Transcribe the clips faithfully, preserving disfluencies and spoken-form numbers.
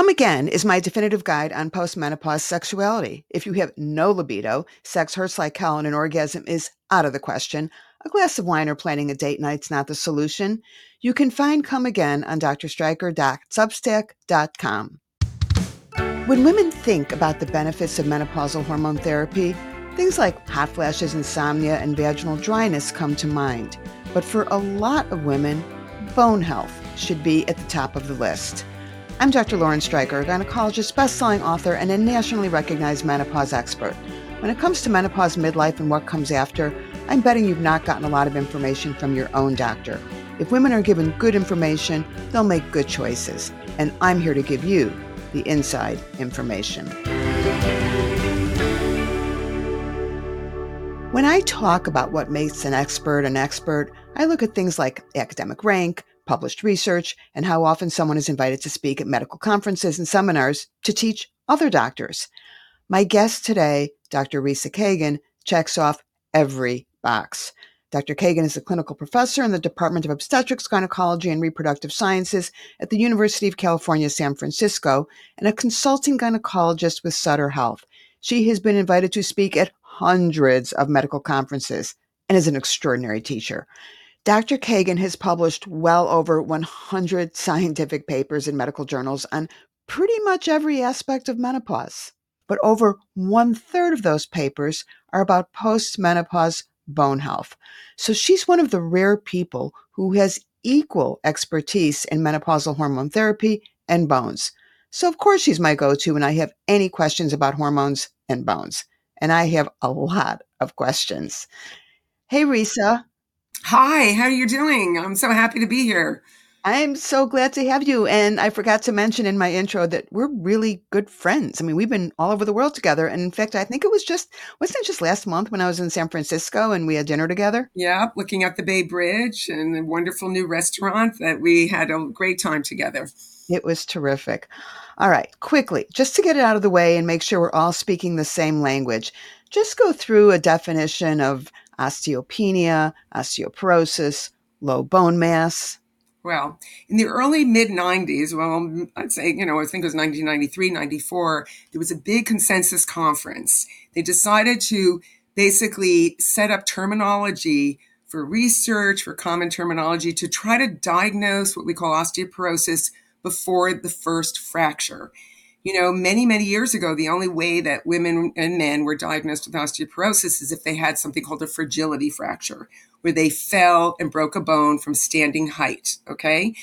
Come Again is my definitive guide on postmenopause sexuality. If you have no libido, sex hurts like hell, and an orgasm is out of the question, a glass of wine or planning a date night's not the solution. You can find Come Again on d r streicher dot substack dot com. When women think about the benefits of menopausal hormone therapy, things like hot flashes, insomnia, and vaginal dryness come to mind. But for a lot of women, bone health should be at the top of the list. I'm Doctor Lauren Streicher, a gynecologist, best-selling author, and a nationally recognized menopause expert. When it comes to menopause, midlife, and what comes after, I'm betting you've not gotten a lot of information from your own doctor. If women are given good information, they'll make good choices. And I'm here to give you the inside information. When I talk about what makes an expert an expert, I look at things like academic rank, published research, and how often someone is invited to speak at medical conferences and seminars to teach other doctors. My guest today, Doctor Risa Kagan, checks off every box. Doctor Kagan is a clinical professor in the Department of Obstetrics, Gynecology, and Reproductive Sciences at the University of California, San Francisco, and a consulting gynecologist with Sutter Health. She has been invited to speak at hundreds of medical conferences and is an extraordinary teacher. Doctor Kagan has published well over one hundred scientific papers in medical journals on pretty much every aspect of menopause. But over one-third of those papers are about post-menopause bone health. So she's one of the rare people who has equal expertise in menopausal hormone therapy and bones. So of course she's my go-to when I have any questions about hormones and bones. And I have a lot of questions. Hey, Risa. Hi, how are you doing? I'm so happy to be here. I'm so glad to have you. And I forgot to mention in my intro that we're really good friends. I mean, we've been all over the world together. And in fact, I think it was just, wasn't it just last month when I was in San Francisco and we had dinner together? Yeah, looking at the Bay Bridge and a wonderful new restaurant that we had a great time together. It was terrific. All right, quickly, just to get it out of the way and make sure we're all speaking the same language, just go through a definition of osteopenia, osteoporosis, low bone mass. Well, in the early mid nineties, well, I'd say, you know, I think it was nineteen ninety-three, ninety-four, there was a big consensus conference. They decided to basically set up terminology for research, for common terminology, to try to diagnose what we call osteoporosis before the first fracture. You know, many, many years ago, the only way that women and men were diagnosed with osteoporosis is if they had something called a fragility fracture, where they fell and broke a bone from standing height, okay?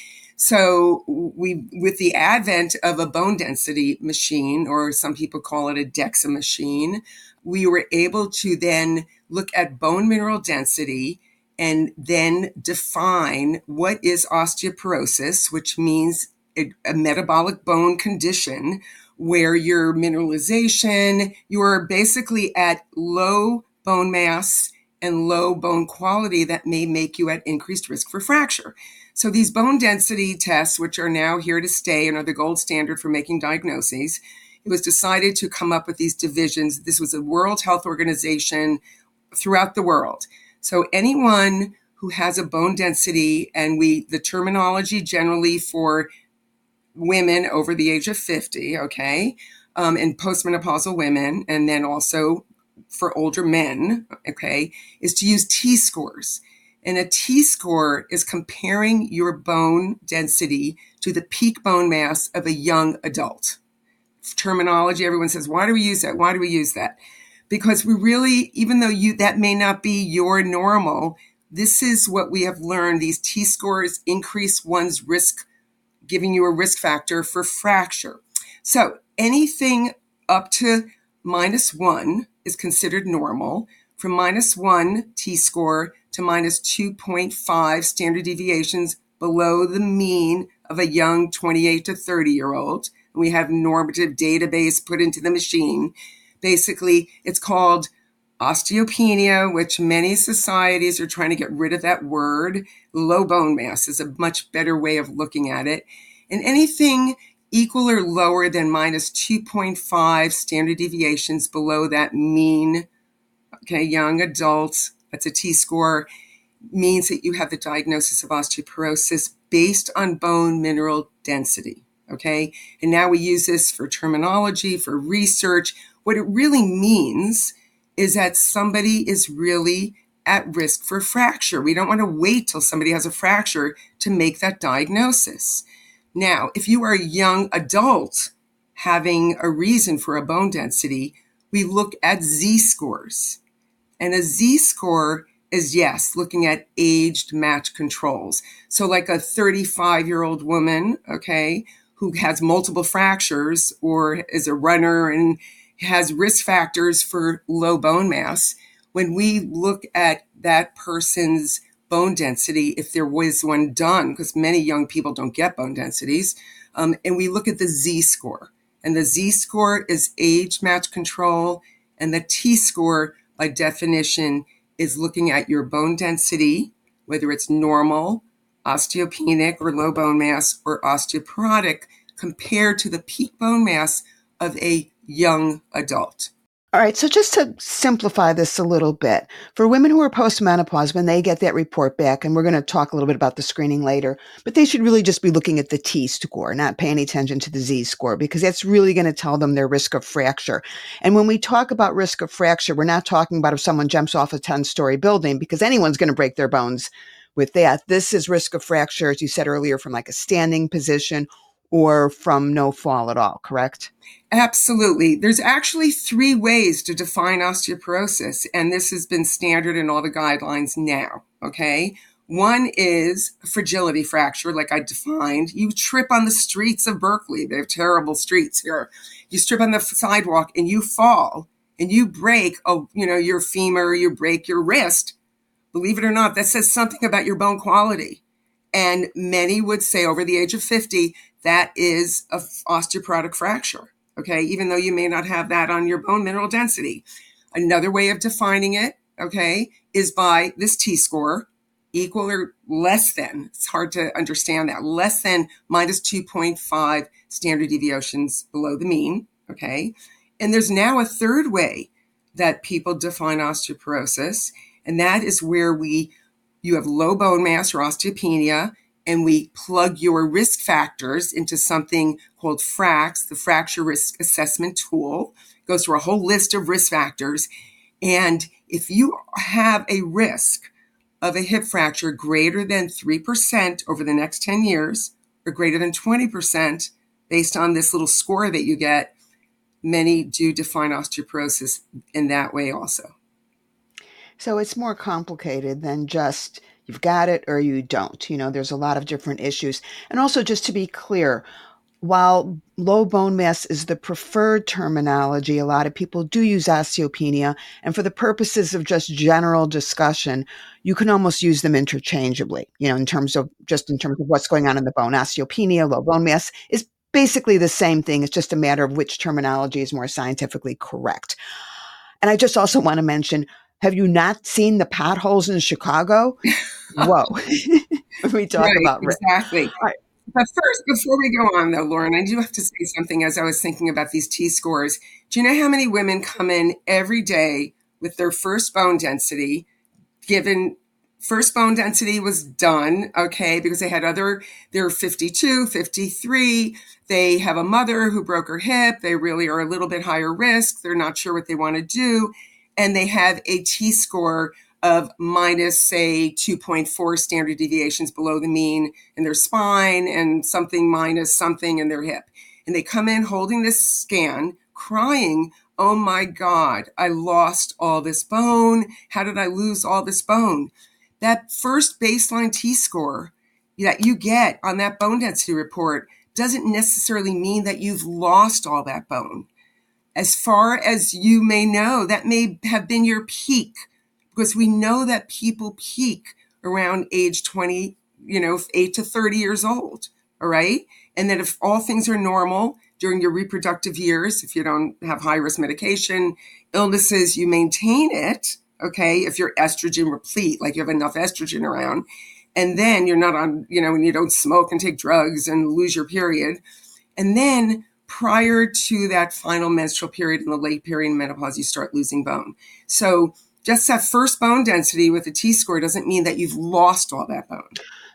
So we, with the advent of a bone density machine, or some people call it a DEXA machine, we were able to then look at bone mineral density and then define what is osteoporosis, which means a, a metabolic bone condition where your mineralization, you're basically at low bone mass and low bone quality that may make you at increased risk for fracture. So these bone density tests, which are now here to stay and are the gold standard for making diagnoses, it was decided to come up with these divisions. This was a World Health Organization throughout the world. So anyone who has a bone density, and we, the terminology generally for women over the age of fifty, okay, um, and postmenopausal women, and then also for older men, okay, is to use T-scores. And a T-score is comparing your bone density to the peak bone mass of a young adult. Terminology, everyone says, why do we use that? Why do we use that? Because we really, even though you that may not be your normal, this is what we have learned. These T-scores increase one's risk, giving you a risk factor for fracture. So anything up to minus one is considered normal. From minus one T-score to minus two point five standard deviations below the mean of a young twenty-eight to thirty year old. We have normative database put into the machine. Basically, it's called osteopenia, which many societies are trying to get rid of that word. Low bone mass is a much better way of looking at it. And anything equal or lower than minus two point five standard deviations below that mean, okay, young adult, that's a T-score, means that you have the diagnosis of osteoporosis based on bone mineral density, Okay. And now we use this for terminology, for research. What it really means is that somebody is really at risk for fracture. We don't want to wait till somebody has a fracture to make that diagnosis. Now, if you are a young adult having a reason for a bone density, we look at Z-scores. And a Z-score is, yes, looking at aged match controls. So like a thirty-five-year-old woman, okay, who has multiple fractures or is a runner and has risk factors for low bone mass, when we look at that person's bone density, if there was one done, because many young people don't get bone densities, um, and we look at the Z-score. And the Z-score is age match control, and the T-score, by definition, is looking at your bone density, whether it's normal, osteopenic, or low bone mass, or osteoporotic, compared to the peak bone mass of a young adult. All right, so just to simplify this a little bit, for women who are postmenopause, when they get that report back, and we're going to talk a little bit about the screening later, but they should really just be looking at the T-score, not pay any attention to the Z-score, because that's really going to tell them their risk of fracture. And when we talk about risk of fracture, we're not talking about if someone jumps off a ten-story building, because anyone's going to break their bones with that. This is risk of fracture, as you said earlier, from like a standing position or from no fall at all, correct? Absolutely. There's actually three ways to define osteoporosis, and this has been standard in all the guidelines now, okay? One is a fragility fracture, like I defined. You trip on the streets of Berkeley. They have terrible streets here. You strip on the sidewalk and you fall and you break, oh, you know, your femur, you break your wrist. Believe it or not, that says something about your bone quality. And many would say over the age of fifty, that is an osteoporotic fracture, okay, even though you may not have that on your bone mineral density. Another way of defining it, okay, is by this T-score, equal or less than, it's hard to understand that, less than minus two point five standard deviations below the mean, okay? And there's now a third way that people define osteoporosis, and that is where we you have low bone mass or osteopenia, and we plug your risk factors into something called FRAX, the Fracture Risk Assessment Tool. It goes through a whole list of risk factors. And if you have a risk of a hip fracture greater than three percent over the next ten years, or greater than twenty percent based on this little score that you get, many do define osteoporosis in that way also. So it's more complicated than just you've got it or you don't. You know, there's a lot of different issues. And also, just to be clear, while low bone mass is the preferred terminology, a lot of people do use osteopenia. And for the purposes of just general discussion, you can almost use them interchangeably, you know, in terms of just in terms of what's going on in the bone. Osteopenia, low bone mass is basically the same thing. It's just a matter of which terminology is more scientifically correct. And I just also want to mention, have you not seen the potholes in Chicago? Whoa. When we talk right, about risk. Exactly. Right. But first, before we go on though, Lauren, I do have to say something as I was thinking about these T-scores. Do you know how many women come in every day with their first bone density, given first bone density was done, okay, because they had other, they're fifty-two, fifty-three, they have a mother who broke her hip, they really are a little bit higher risk, they're not sure what they want to do, and they have a T-score of minus, say, two point four standard deviations below the mean in their spine and something minus something in their hip. And they come in holding this scan, crying, oh my God, I lost all this bone. How did I lose all this bone? That first baseline T-score that you get on that bone density report doesn't necessarily mean that you've lost all that bone. As far as you may know, that may have been your peak, because we know that people peak around age twenty, you know, eight to thirty years old, all right? And that if all things are normal during your reproductive years, if you don't have high-risk medication, illnesses, you maintain it, okay, if you're estrogen replete, like you have enough estrogen around, and then you're not on, you know, and you don't smoke and take drugs and lose your period. And then prior to that final menstrual period in the late period menopause, you start losing bone. So just that first bone density with a T-score doesn't mean that you've lost all that bone.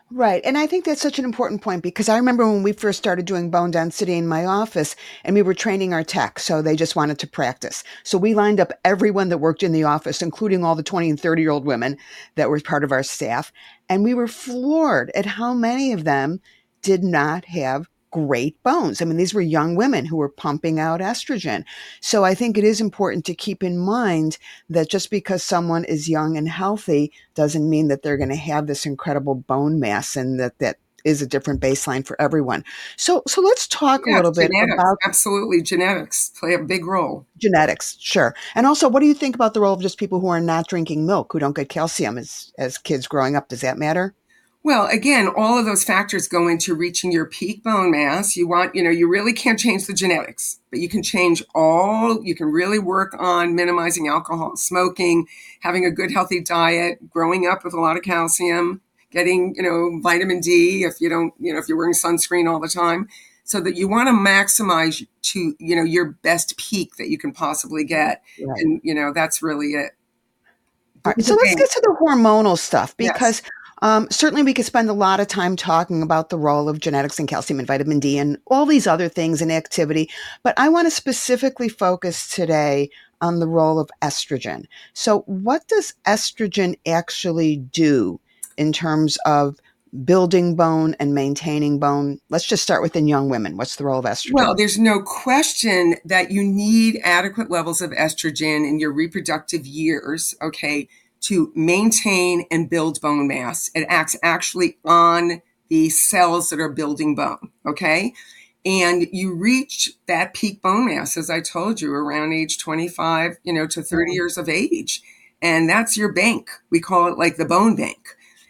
Right. And I think that's such an important point because I remember when we first started doing bone density in my office and we were training our tech. So they just wanted to practice. So we lined up everyone that worked in the office, including all the twenty and thirty year old women that were part of our staff. And we were floored at how many of them did not have great bones. I mean, these were young women who were pumping out estrogen. So I think it is important to keep in mind that just because someone is young and healthy doesn't mean that they're going to have this incredible bone mass and that that is a different baseline for everyone. So so let's talk a Yes, little bit genetics, about absolutely. Genetics play a big role. genetics, sure. And also, what do you think about the role of just people who are not drinking milk, who don't get calcium as as kids growing up? Does that matter? Well, again, all of those factors go into reaching your peak bone mass. You want, you know, you really can't change the genetics, but you can change all, you can really work on minimizing alcohol, smoking, having a good, healthy diet, growing up with a lot of calcium, getting, you know, vitamin D if you don't, you know, if you're wearing sunscreen all the time. So that you want to maximize to, you know, your best peak that you can possibly get. Right. And, you know, that's really it. All During right, the so let's day, get to the hormonal stuff yes. because um, certainly we could spend a lot of time talking about the role of genetics and calcium and vitamin D and all these other things in activity. But I want to specifically focus today on the role of estrogen. So, what does estrogen actually do in terms of building bone and maintaining bone? Let's just start with in young women. What's the role of Well, estrogen? there's no question that you need adequate levels of estrogen in your reproductive years, okay, to maintain and build bone mass. It acts actually on the cells that are building bone, okay? And you reach that peak bone mass, as I told you, around age twenty-five, you know, to thirty Yeah. years of age. And that's your bank. We call it like the bone bank.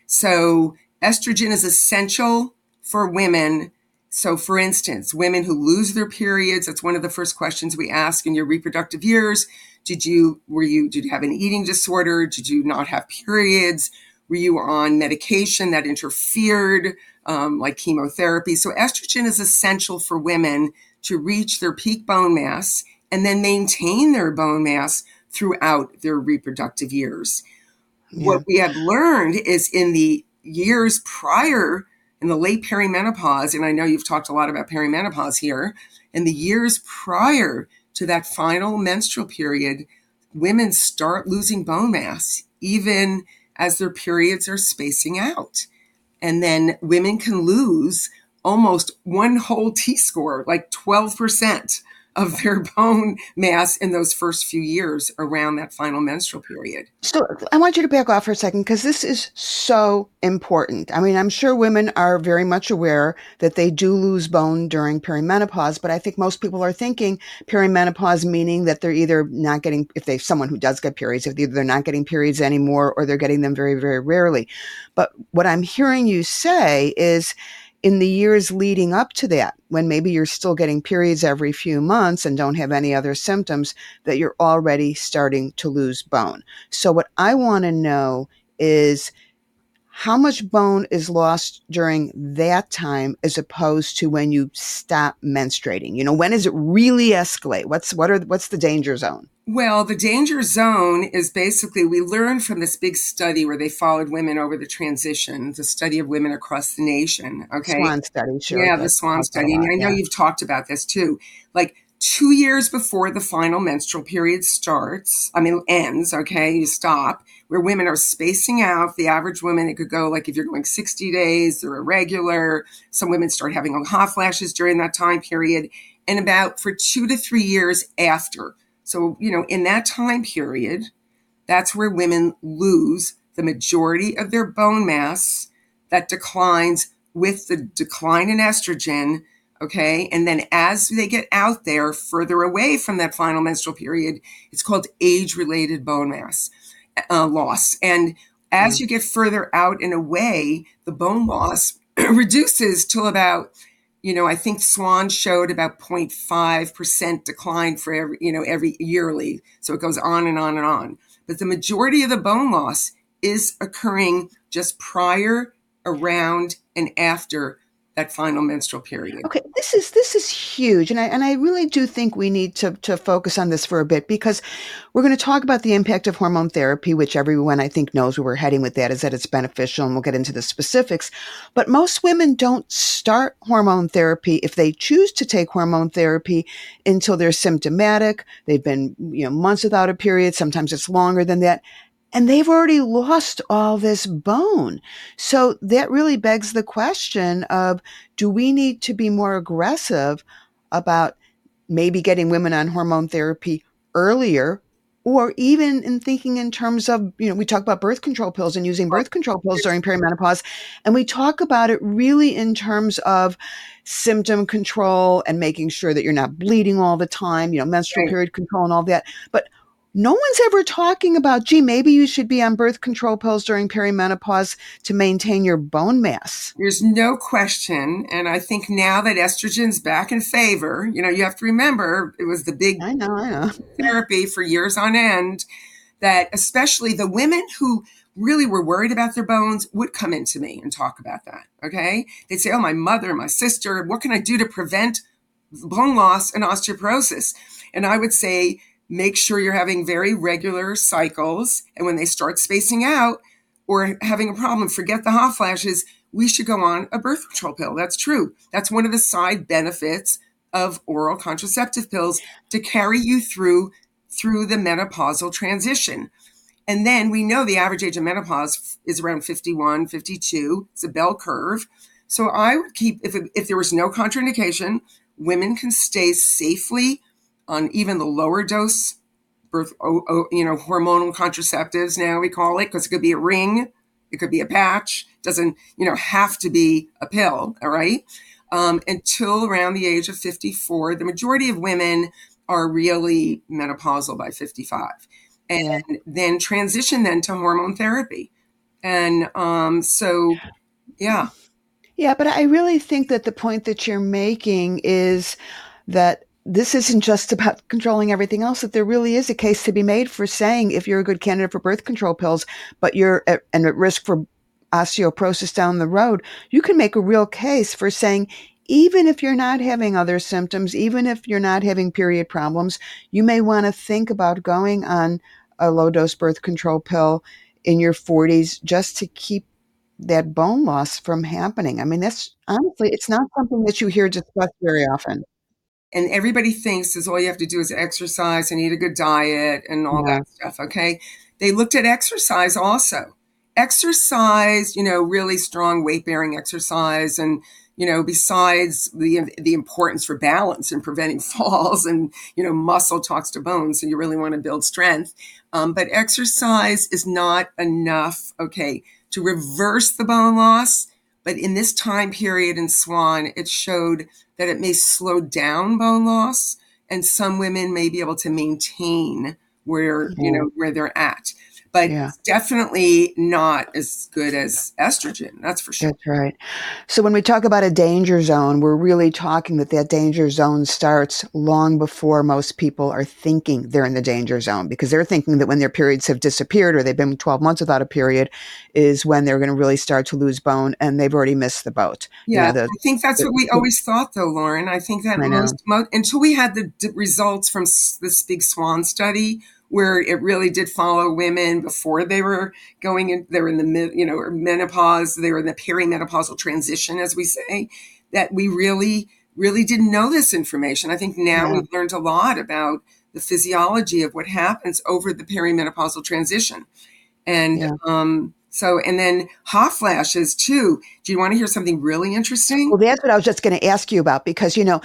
So estrogen is essential for women. So, for instance, women who lose their periods, that's one of the first questions we ask in your reproductive years. Did you, were you, did you have an eating disorder? Did you not have periods? Were you on medication that interfered, um, like chemotherapy? So, estrogen is essential for women to reach their peak bone mass and then maintain their bone mass throughout their reproductive years. Yeah. What we have learned is in the years prior, in the late perimenopause, and I know you've talked a lot about perimenopause here, in the years prior to that final menstrual period, women start losing bone mass, even as their periods are spacing out. And then women can lose almost one whole T-score, like twelve percent of their bone mass in those first few years around that final menstrual period. So I want you to back off for a second because this is so important. I mean, I'm sure women are very much aware that they do lose bone during perimenopause, but I think most people are thinking perimenopause meaning that they're either not getting, if they someone who does get periods, if either they're not getting periods anymore or they're getting them very, very rarely. But what I'm hearing you say is in the years leading up to that, when maybe you're still getting periods every few months and don't have any other symptoms, that you're already starting to lose bone. So, what I want to know is how much bone is lost during that time as opposed to when you stop menstruating? You know, when does it really escalate? What's what are what's the danger zone? Well, the danger zone is basically, we learned from this big study where they followed women over the transition, the study of women across the nation. Okay. Swan study, sure, Yeah, the that SWAN helps a study. And lot. I know Yeah. you've talked about this too. Like two years before the final menstrual period starts, I mean, ends, okay, you stop, where women are spacing out. The average woman, it could go like if you're going sixty days, they're irregular. Some women start having hot flashes during that time period. And about for two to three years after. So, you know, in that time period, that's where women lose the majority of their bone mass that declines with the decline in estrogen. Okay. And then as they get out there further away from that final menstrual period, it's called age related bone mass uh, loss. And Yeah. as you get further out and away, the bone loss reduces till about, you know, I think SWAN showed about zero point five percent decline for every, you know, every yearly. So it goes on and on and on. But the majority of the bone loss is occurring just prior, around, and after that final menstrual period. Okay, this is this is huge, and I and I really do think we need to to focus on this for a bit, because we're going to talk about the impact of hormone therapy, which everyone I think knows where we're heading with that, is that it's beneficial, and we'll get into the specifics. But most women don't start hormone therapy, if they choose to take hormone therapy, until they're symptomatic. They've been, you know, months without a period. Sometimes it's longer than that. And they've already lost all this bone. So that really begs the question of, do we need to be more aggressive about maybe getting women on hormone therapy earlier, or even in thinking in terms of, you know, we talk about birth control pills and using birth control pills during perimenopause, and we talk about it really in terms of symptom control and making sure that you're not bleeding all the time, you know, menstrual Right. period control and all that. But no one's ever talking about, gee, maybe you should be on birth control pills during perimenopause to maintain your bone mass. There's no question. And I think now that estrogen's back in favor, you know, you have to remember it was the big I know, I know. therapy for years on end, that especially the women who really were worried about their bones would come into me and talk about that. Okay. They'd say, oh, my mother, my sister, what can I do to prevent bone loss and osteoporosis? And I would say, make sure you're having very regular cycles. And when they start spacing out or having a problem, forget the hot flashes, we should go on a birth control pill. That's true. That's one of the side benefits of oral contraceptive pills, to carry you through through the menopausal transition. And then we know the average age of menopause is around fifty-one, fifty-two. It's a bell curve. So I would keep, if, it, if there was no contraindication, women can stay safely on even the lower dose birth, you know, hormonal contraceptives, now we call it, because it could be a ring, it could be a patch, it doesn't, you know, have to be a pill, all right? Um, until around the age of fifty-four, the majority of women are really menopausal by fifty-five, and yeah. then transition then to hormone therapy. And um, so, yeah. Yeah, but I really think that the point that you're making is that this isn't just about controlling everything else, that there really is a case to be made for saying, if you're a good candidate for birth control pills, but you're at, and at risk for osteoporosis down the road, you can make a real case for saying, even if you're not having other symptoms, even if you're not having period problems, you may want to think about going on a low dose birth control pill in your forties, just to keep that bone loss from happening. I mean, that's honestly, it's not something that you hear discussed very often. And everybody thinks is all you have to do is exercise and eat a good diet and all yeah. that stuff. Okay. They looked at exercise also. Exercise, you know, really strong weight bearing exercise. And, you know, besides the, the importance for balance and preventing falls, and, you know, muscle talks to bone. So you really want to build strength. Um, but exercise is not enough, okay, to reverse the bone loss. But in this time period in SWAN, it showed that it may slow down bone loss, and some women may be able to maintain where, you know, where they're at. But yeah. definitely not as good as estrogen. That's for sure. That's right. So when we talk about a danger zone, we're really talking that that danger zone starts long before most people are thinking they're in the danger zone, because they're thinking that when their periods have disappeared, or they've been twelve months without a period, is when they're going to really start to lose bone, and they've already missed the boat. Yeah, you know, the, I think that's the, what we always thought, though, Lauren. I think that I most, most until we had the d- results from s- this big SWAN study, where it really did follow women before they were going in, they were in the, you know, menopause, they were in the perimenopausal transition, as we say, that we really, really didn't know this information. I think now yeah. we've learned a lot about the physiology of what happens over the perimenopausal transition. And, yeah. um, so, and then hot flashes too. Do you want to hear something really interesting? Well, that's what I was just going to ask you about, because, you know,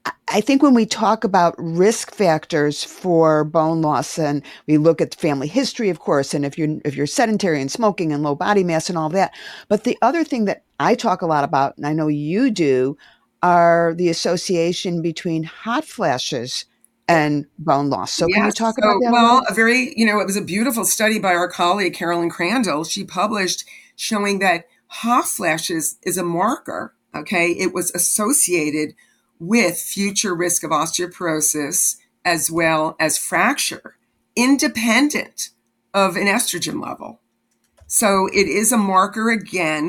I think when we talk about risk factors for bone loss, and we look at family history, of course, and if you're if you're sedentary and smoking and low body mass and all that, but the other thing that I talk a lot about, and I know you do, are the association between hot flashes and bone loss. So yes. Can you talk so, about that? Well, a, a very, you know, it was a beautiful study by our colleague, Carolyn Crandall. She published showing that hot flashes is a marker. Okay. It was associated with future risk of osteoporosis as well as fracture, independent of an estrogen level. So it is a marker again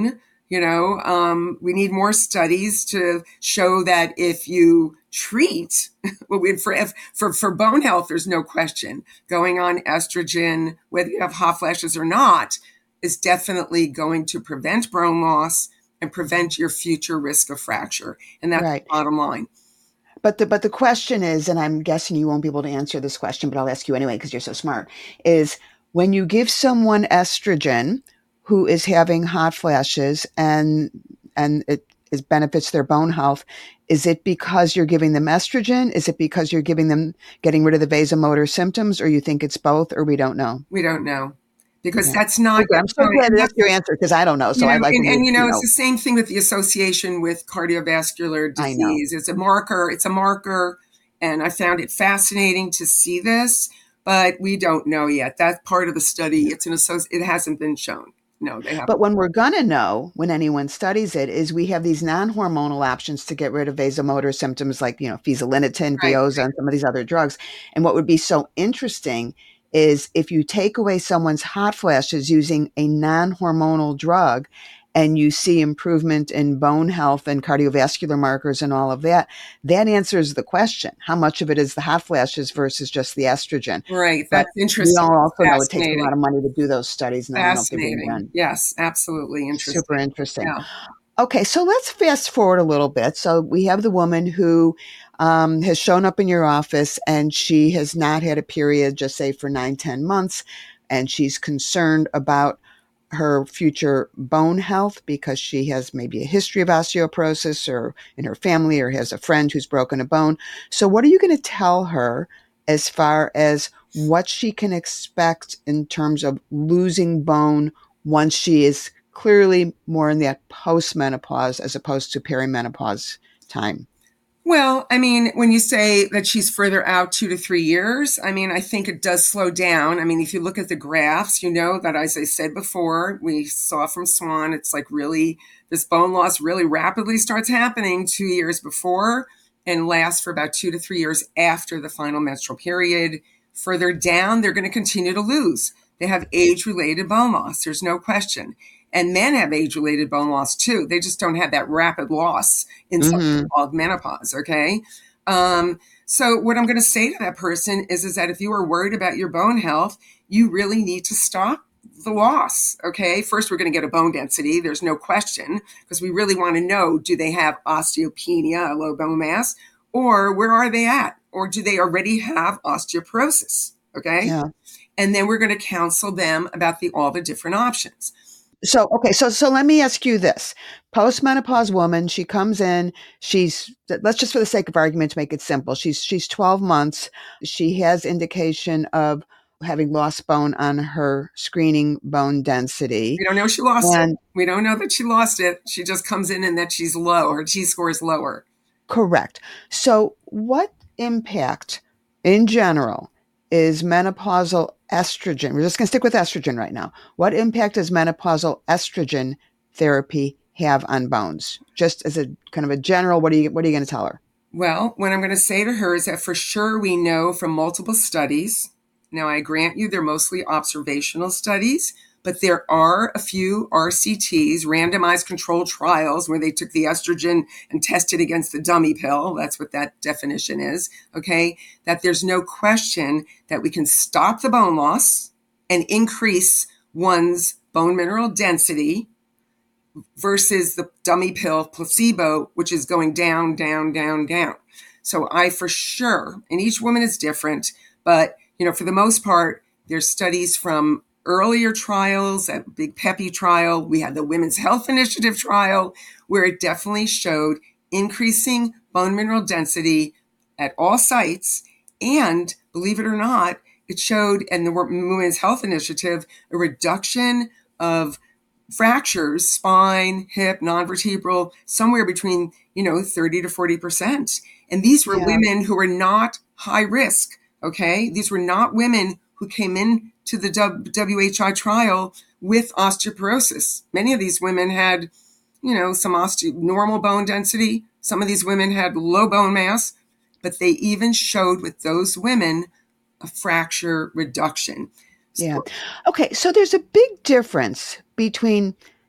You know, um, we need more studies to show that if you treat, well, we, for, for, for bone health, there's no question. Going on estrogen, whether you have hot flashes or not, is definitely going to prevent bone loss and prevent your future risk of fracture. And that's Right. the bottom line. But the but the question is, and I'm guessing you won't be able to answer this question, but I'll ask you anyway because you're so smart, is when you give someone estrogen who is having hot flashes and and it is benefits their bone health, is it because you're giving them estrogen? Is it because you're giving them getting rid of the vasomotor symptoms, or you think it's both, or we don't know? We don't know. Because Yeah. that's not. Okay, I'm so glad that's your answer because I don't know. So You know, I like and, when and we, you know, you it's know, the same thing with the association with cardiovascular I know. disease. It's a marker. It's a marker, and I found it fascinating to see this, but we don't know yet. That's part of the study. It's an associ- It hasn't been shown. No, they haven't. But when we're going to know when anyone studies it is we have these non-hormonal options to get rid of vasomotor symptoms like, you know, fezolinetin, Right. Veoza, and some of these other drugs. And what would be so interesting is if you take away someone's hot flashes using a non-hormonal drug and you see improvement in bone health and cardiovascular markers and all of that, that answers the question. How much of it is the hot flashes versus just the estrogen? Right. But That's we interesting. all also know it takes a lot Fascinating. of money to do those studies, and I don't know if they're being Fascinating. done. Yes, absolutely Super interesting. interesting. Yeah. Okay, so let's fast forward a little bit. So we have the woman who um, has shown up in your office and she has not had a period, just say for nine, ten months, and she's concerned about her future bone health because she has maybe a history of osteoporosis or in her family or has a friend who's broken a bone. So what are you going to tell her as far as what she can expect in terms of losing bone once she is clearly more in that postmenopause as opposed to perimenopause time? Well, I mean, when you say that she's further out two to three years, I mean, I think it does slow down. I mean, if you look at the graphs, you know that, as I said before, we saw from Swan, it's like really, this bone loss really rapidly starts happening two years before and lasts for about two to three years after the final menstrual period. Further down, they're going to continue to lose. They have age-related bone loss. There's no question. And men have age-related bone loss too. They just don't have that rapid loss in something Mm-hmm. called menopause, okay? Um, so what I'm going to say to that person is, is that if you are worried about your bone health, you really need to stop the loss, okay? First, we're going to get a bone density. There's no question, because we really want to know, do they have osteopenia, a low bone mass, or where are they at? Or do they already have osteoporosis, okay? Yeah. And then we're going to counsel them about the all the different options. So, okay, so so let me ask you this. Postmenopause woman, she comes in, she's let's just for the sake of argument to make it simple. She's she's twelve months. She has indication of having lost bone on her screening bone density. We don't know she lost And it. We don't know that she lost it. She just comes in and that she's low. Her T score is lower. correct. So, what impact in general is menopausal estrogen? We're just going to stick with estrogen right now. What impact does menopausal estrogen therapy have on bones? Just as a kind of a general, what are you what are you going to tell her? Well, what I'm going to say to her is that for sure we know from multiple studies. Now, I grant you they're mostly observational studies, but there are a few R C Ts, randomized controlled trials, where they took the estrogen and tested against the dummy pill. That's what that definition is, okay? That there's no question that we can stop the bone loss and increase one's bone mineral density versus the dummy pill placebo, which is going down, down, down, down. So I for sure, and each woman is different, but you know, for the most part, there's studies from earlier trials, a big PEPI trial. We had the Women's Health Initiative trial, where it definitely showed increasing bone mineral density at all sites. And believe it or not, it showed in the Women's Health Initiative a reduction of fractures, spine, hip, non-vertebral, somewhere between, you know, thirty to forty percent. And these were Yeah. women who were not high risk, okay? These were not women who came in to the W H I trial with osteoporosis. Many of these women had, you know, some osteo- normal bone density. Some of these women had low bone mass, but they even showed with those women a fracture reduction. Yeah. So, Okay, so there's a big difference between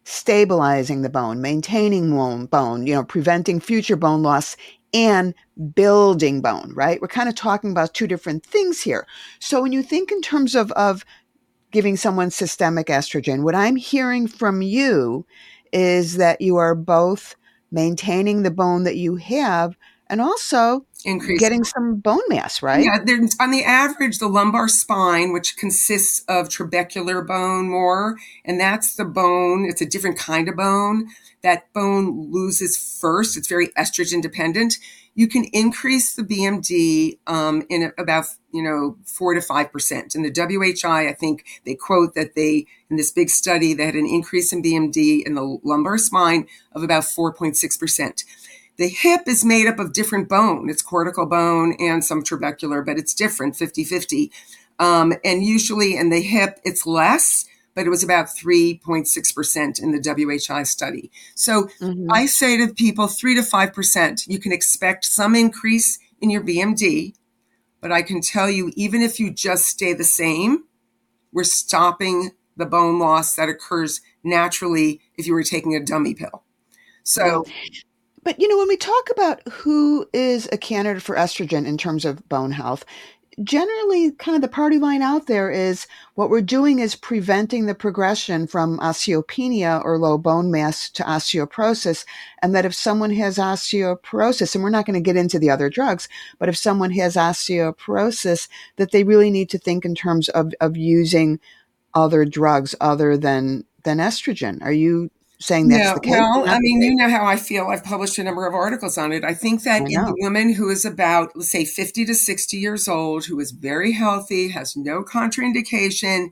stabilizing the bone, maintaining bone, bone, you know, preventing future bone loss, and building bone, right? We're kind of talking about two different things here. So when you think in terms of, of giving someone systemic estrogen, what I'm hearing from you is that you are both maintaining the bone that you have and also Increasing. getting some bone mass, right? Yeah, there's, on the average, the lumbar spine, which consists of trabecular bone more, and that's the bone, it's a different kind of bone. That bone loses first. It's very estrogen dependent. You can increase the B M D um, in about, you know, four to five percent. In the W H I, I think they quote that they, in this big study, they had an increase in B M D in the lumbar spine of about four point six percent. The hip is made up of different bone. It's cortical bone and some trabecular, but it's different, fifty-fifty. Um, and usually in the hip, it's less, but it was about three point six percent in the W H I study. So mm-hmm. I say to people, three to five percent, you can expect some increase in your B M D, but I can tell you, even if you just stay the same, we're stopping the bone loss that occurs naturally if you were taking a dummy pill. So... But, you know, when we talk about who is a candidate for estrogen in terms of bone health, generally kind of the party line out there is what we're doing is preventing the progression from osteopenia or low bone mass to osteoporosis. And that if someone has osteoporosis, and we're not going to get into the other drugs, but if someone has osteoporosis, that they really need to think in terms of, of using other drugs other than, than estrogen. Are you saying that's yeah, the case? well, I mean, you know how I feel. I've published a number of articles on it. I think that I in the woman who is about, let's say, fifty to sixty years old, who is very healthy, has no contraindication,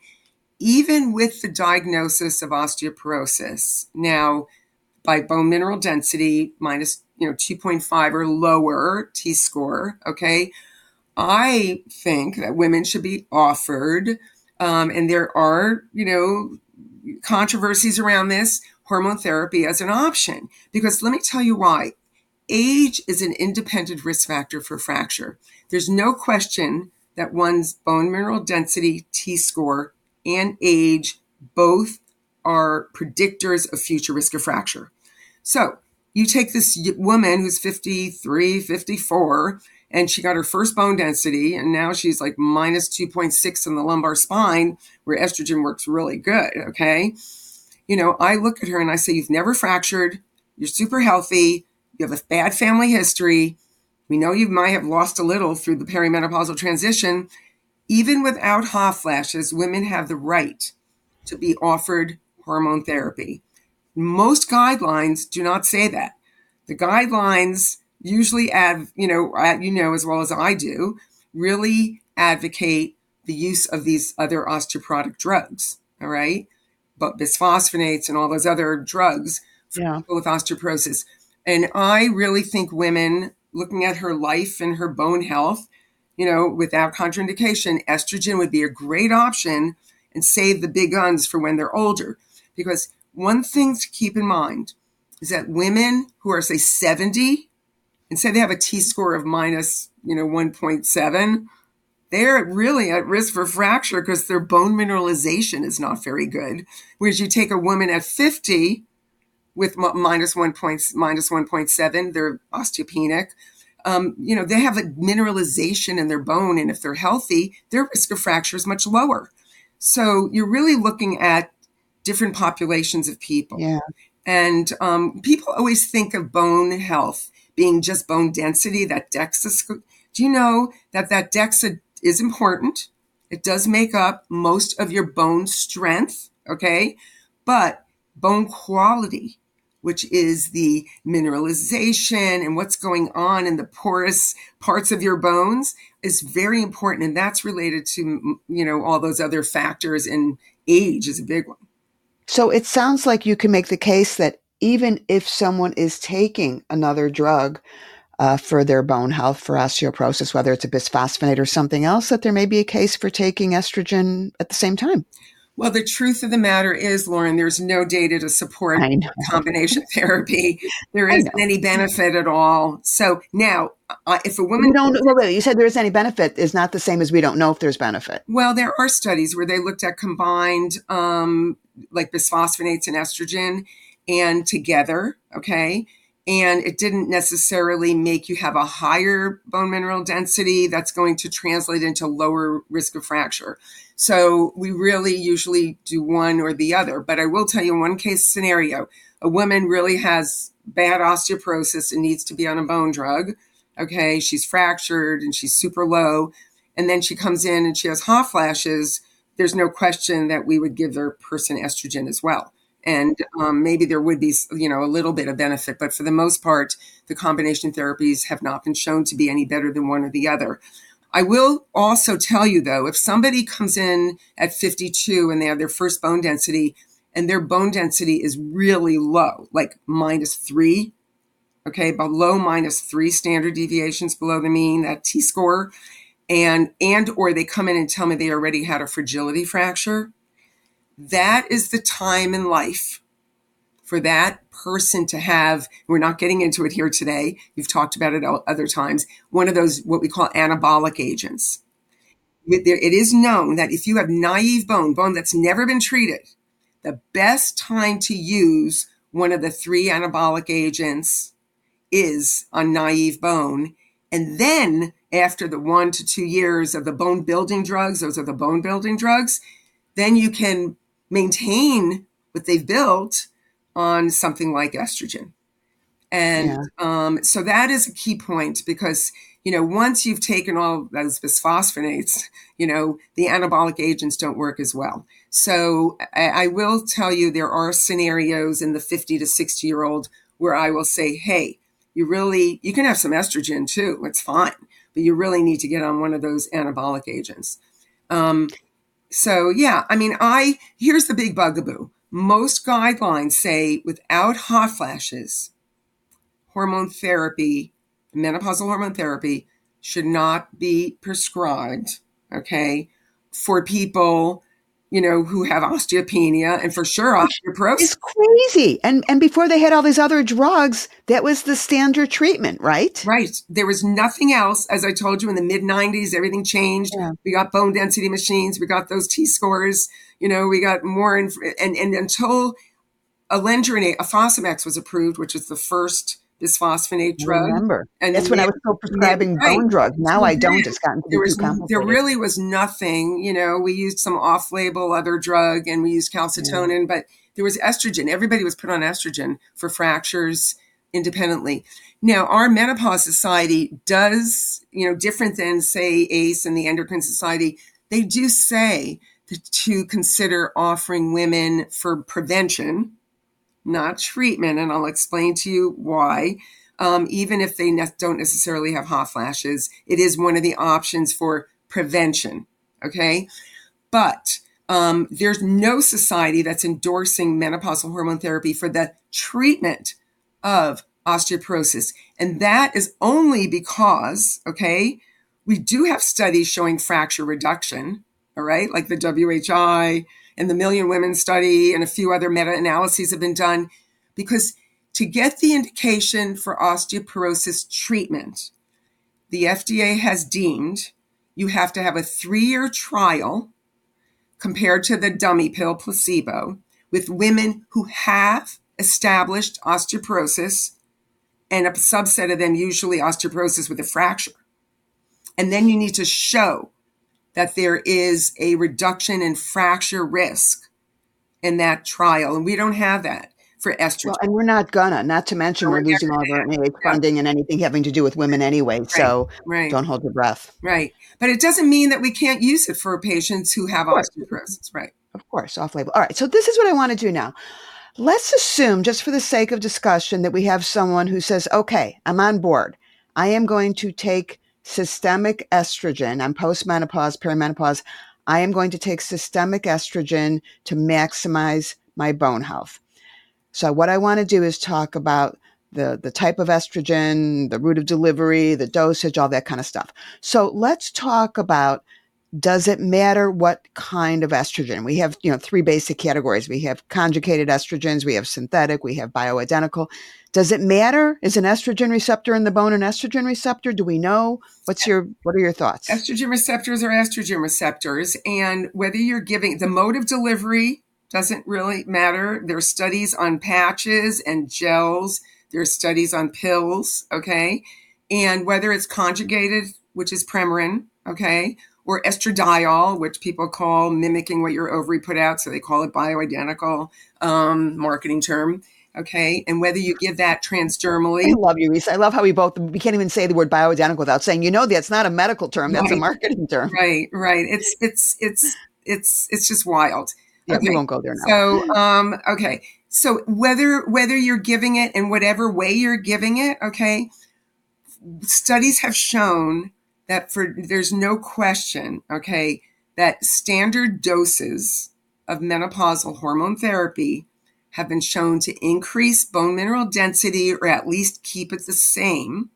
even with the diagnosis of osteoporosis, now by bone mineral density minus, you know, two point five or lower T-score, okay, I think that women should be offered, um, and there are, you know, controversies around this, hormone therapy as an option. Because let me tell you why. Age is an independent risk factor for fracture. There's no question that one's bone mineral density, T-score, and age both are predictors of future risk of fracture. So you take this woman who's fifty-three, fifty-four, and she got her first bone density, and now she's like minus two point six in the lumbar spine, where estrogen works really good, okay? You know, I look at her and I say, you've never fractured, you're super healthy, you have a bad family history, we know you might have lost a little through the perimenopausal transition. Even without hot flashes, women have the right to be offered hormone therapy. Most guidelines do not say that. The guidelines usually, add, you know, you know as well as I do, really advocate the use of these other osteoporotic drugs, all right? But bisphosphonates and all those other drugs for yeah. people with osteoporosis. And I really think women, looking at her life and her bone health, you know, without contraindication, estrogen would be a great option and save the big guns for when they're older. Because one thing to keep in mind is that women who are, say, seventy, and say they have a T-score of minus, you know, one point seven, they're really at risk for fracture because their bone mineralization is not very good. Whereas you take a woman at fifty with minus one point, minus one point seven, they're osteopenic. Um, you know, they have a mineralization in their bone, and if they're healthy, their risk of fracture is much lower. So you're really looking at different populations of people. Yeah. And um, people always think of bone health being just bone density, that DEXA. Do you know that that DEXA is important? It does make up most of your bone strength, okay? But bone quality, which is the mineralization and what's going on in the porous parts of your bones, is very important. And that's related to, you know, all those other factors, and age is a big one. So it sounds like you can make the case that even if someone is taking another drug uh, for their bone health, for osteoporosis, whether it's a bisphosphonate or something else, that there may be a case for taking estrogen at the same time. Well, the truth of the matter is, Lauren, there's no data to support combination therapy. There isn't any benefit at all. So now, uh, if a woman... We don't, well, wait, you said there isn't any benefit is not the same as we don't know if there's benefit. Well, there are studies where they looked at combined um, like bisphosphonates and estrogen and together, okay? And it didn't necessarily make you have a higher bone mineral density that's going to translate into lower risk of fracture. So we really usually do one or the other. But I will tell you, in one case scenario, a woman really has bad osteoporosis and needs to be on a bone drug. Okay, she's fractured and she's super low. And then she comes in and she has hot flashes. There's no question that we would give their person estrogen as well. And um, maybe there would be, you know, a little bit of benefit. But for the most part, the combination therapies have not been shown to be any better than one or the other. I will also tell you, though, if somebody comes in at fifty-two and they have their first bone density and their bone density is really low, like minus three, okay, below minus three standard deviations below the mean, that T-score, and, and or they come in and tell me they already had a fragility fracture, that is the time in life for that person to have, we're not getting into it here today, you've talked about it other times, one of those, what we call anabolic agents. It is known that if you have naive bone, bone that's never been treated, the best time to use one of the three anabolic agents is on naive bone. And then after the one to two years of the bone building drugs, those are the bone building drugs, then you can maintain what they've built on something like estrogen. And yeah. um, so that is a key point because, you know, once you've taken all those bisphosphonates, you know, the anabolic agents don't work as well. So I, I will tell you there are scenarios in the fifty to sixty year old where I will say, hey, you really, you can have some estrogen too. It's fine, but you really need to get on one of those anabolic agents. Um, So, yeah, I mean, I, here's the big bugaboo. Most guidelines say without hot flashes, hormone therapy, menopausal hormone therapy should not be prescribed, okay, for people, you know, who have osteopenia and for sure osteoporosis. It's crazy. And and before they had all these other drugs, that was the standard treatment, right? Right. There was nothing else. As I told you, in the mid nineties, everything changed. Yeah. We got bone density machines. We got those T-scores. You know, we got more. Inf- and, and until alendronate, a Fosamax was approved, which was the first bisphosphonate drug. I remember. And that's when I was still prescribing right. bone drugs. Now I don't. It's gotten to be there was, too complicated. There really was nothing. You know, we used some off-label other drug and we used calcitonin, yeah. but there was estrogen. Everybody was put on estrogen for fractures independently. Now, our Menopause Society does, you know, different than, say, A C E and the Endocrine Society, they do say that to consider offering women for prevention, not treatment, and I'll explain to you why. Um, even if they ne- don't necessarily have hot flashes, it is one of the options for prevention, okay? But um, there's no society that's endorsing menopausal hormone therapy for the treatment of osteoporosis. And that is only because, okay, we do have studies showing fracture reduction, all right, like the W H I and the Million Women study and a few other meta-analyses have been done, because to get the indication for osteoporosis treatment, the F D A has deemed you have to have a three-year trial compared to the dummy pill placebo with women who have established osteoporosis and a subset of them usually osteoporosis with a fracture. And then you need to show that there is a reduction in fracture risk in that trial. And we don't have that for estrogen. Well, and we're not gonna, not to mention no, we're, we're losing all of our N I H funding yeah. and anything having to do with women anyway. Right. So right. don't hold your breath. Right. But it doesn't mean that we can't use it for patients who have osteoporosis. Right. Of course, off-label. All right. So this is what I want to do now. Let's assume, just for the sake of discussion, that we have someone who says, okay, I'm on board. I am going to take systemic estrogen. I'm postmenopause, perimenopause. I am going to take systemic estrogen to maximize my bone health. So what I want to do is talk about the, the type of estrogen, the route of delivery, the dosage, all that kind of stuff. So let's talk about, does it matter what kind of estrogen? We have, you know, three basic categories. We have conjugated estrogens, we have synthetic, we have bioidentical. Does it matter? Is an estrogen receptor in the bone an estrogen receptor? Do we know? What's your, what are your thoughts? Estrogen receptors are estrogen receptors. And whether you're giving the mode of delivery doesn't really matter. There are studies on patches and gels. There are studies on pills, okay? And whether it's conjugated, which is Premarin, okay, or estradiol, which people call mimicking what your ovary put out, so they call it bioidentical, um, marketing term, okay? And whether you give that transdermally. I love you, Risa. I love how we both, we can't even say the word bioidentical without saying, you know, that's not a medical term, that's Right. a marketing term. Right, right. It's, it's, it's, it's, it's just wild. Yeah, okay. We won't go there now. So, um, okay. So whether, whether you're giving it in whatever way you're giving it, okay, studies have shown that for, there's no question, okay, that standard doses of menopausal hormone therapy have been shown to increase bone mineral density or at least keep it the same.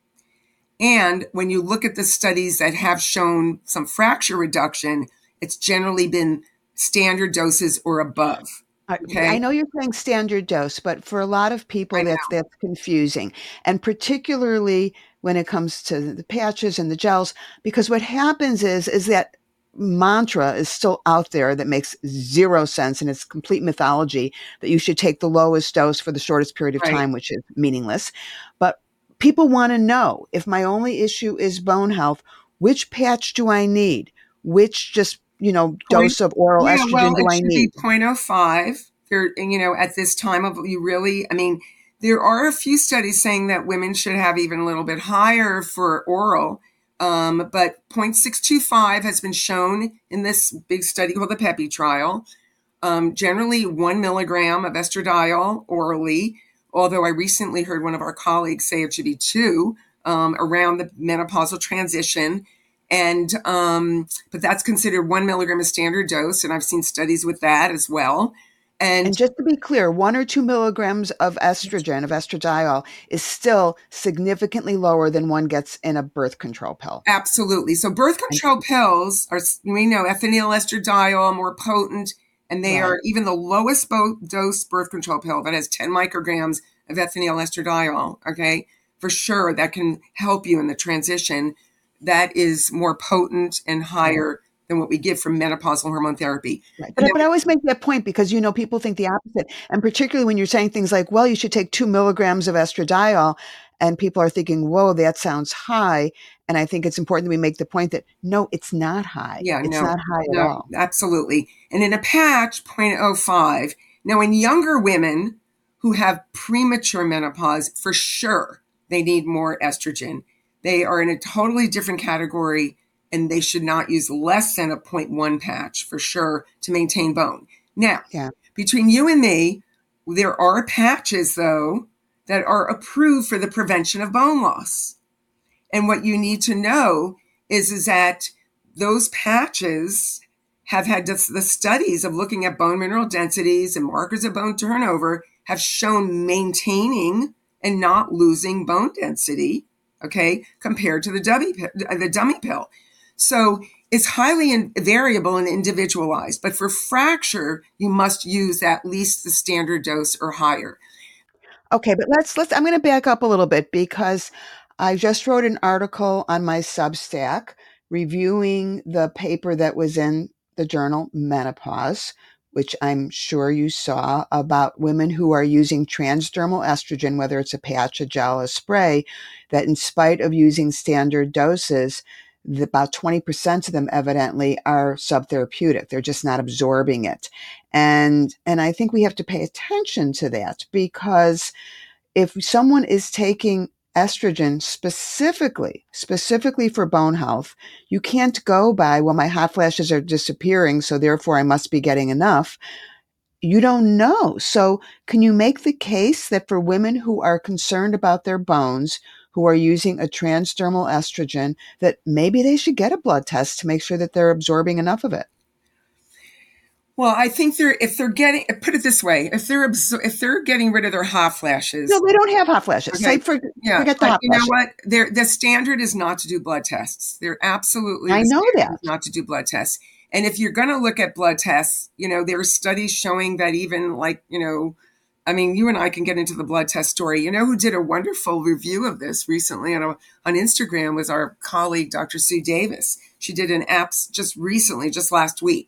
And when you look at the studies that have shown some fracture reduction, it's generally been standard doses or above. Okay. I know you're saying standard dose, but for a lot of people, that's that's confusing. And particularly when it comes to the patches and the gels, because what happens is, is that mantra is still out there that makes zero sense, and it's complete mythology that you should take the lowest dose for the shortest period of Right. time, which is meaningless. But people want to know, if my only issue is bone health, which patch do I need? Which just, you know, dose of oral yeah, estrogen well, do it I should need? be zero point zero five. There, you know, at this time of you really, I mean, there are a few studies saying that women should have even a little bit higher for oral, um, but zero point six two five has been shown in this big study called the PEPI trial. Um, generally, one milligram of estradiol orally, although I recently heard one of our colleagues say it should be two um, around the menopausal transition. And, um, but that's considered one milligram a standard dose. And I've seen studies with that as well. And, and just to be clear, one or two milligrams of estrogen, of estradiol, is still significantly lower than one gets in a birth control pill. Absolutely. So birth control pills are, we know, phenylestradiol, more potent, and they right. are even the lowest bo- dose birth control pill that has ten micrograms of phenylestradiol, okay, for sure, that can help you in the transition. That is more potent and higher right. than what we give from menopausal hormone therapy. Right. But, but I always make that point because, you know, people think the opposite. And particularly when you're saying things like, well, you should take two milligrams of estradiol, and people are thinking, whoa, that sounds high. And I think it's important that we make the point that, no, it's not high. Yeah, it's no, not high no, at all. Absolutely. And in a patch, zero point zero five. Now, in younger women who have premature menopause, for sure, they need more estrogen. They are in a totally different category, and they should not use less than a zero point one patch for sure to maintain bone. Now, yeah. between you and me, there are patches, though, that are approved for the prevention of bone loss. And what you need to know is, is that those patches have had the studies of looking at bone mineral densities and markers of bone turnover have shown maintaining and not losing bone density, okay, compared to the dummy, the dummy pill. So it's highly in, variable and individualized, but for fracture, you must use at least the standard dose or higher. Okay, but let's, let's, I'm going to back up a little bit because I just wrote an article on my Substack reviewing the paper that was in the journal Menopause, which I'm sure you saw, about women who are using transdermal estrogen, whether it's a patch, a gel, a spray, that in spite of using standard doses, the, about twenty percent of them evidently are subtherapeutic. They're just not absorbing it. And, and I think we have to pay attention to that, because if someone is taking estrogen specifically, specifically for bone health, you can't go by, well, my hot flashes are disappearing, so therefore I must be getting enough. You don't know. So can you make the case that for women who are concerned about their bones, who are using a transdermal estrogen, that maybe they should get a blood test to make sure that they're absorbing enough of it? Well, I think they're, if they're getting, put it this way, if they're, if they're getting rid of their hot flashes. No, they don't have hot flashes. Okay. Say for, yeah. forget the hot you flashes. know what? They're, the standard is not to do blood tests. They're absolutely, I know that. not to do blood tests. And if you're going to look at blood tests, you know, there are studies showing that even like, you know, I mean, you and I can get into the blood test story. You know who did a wonderful review of this recently on, a, on Instagram was our colleague, Doctor Sue Davis. She did an apps just recently, just last week,